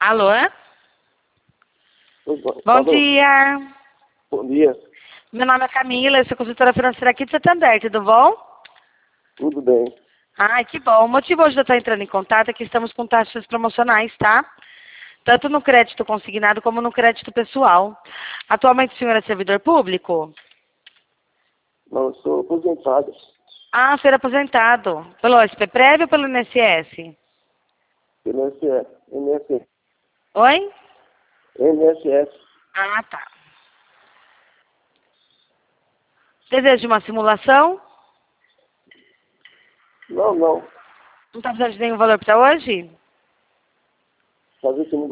Alô? Bom dia. Bom dia. Meu nome é Camila, eu sou consultora financeira aqui de Santander, tudo bom? Tudo bem. Ai, que bom. O motivo hoje de eu estar entrando em contato é que estamos com taxas promocionais, tá? Tanto no crédito consignado como no crédito pessoal. Atualmente o senhor é servidor público? Não, eu sou aposentado. Ah, ser aposentado. Pelo SPPrev ou pelo INSS? Pelo INSS. Oi? INSS. Ah, tá. Deseja uma simulação? Não. Não está precisando de nenhum valor para hoje? Fazer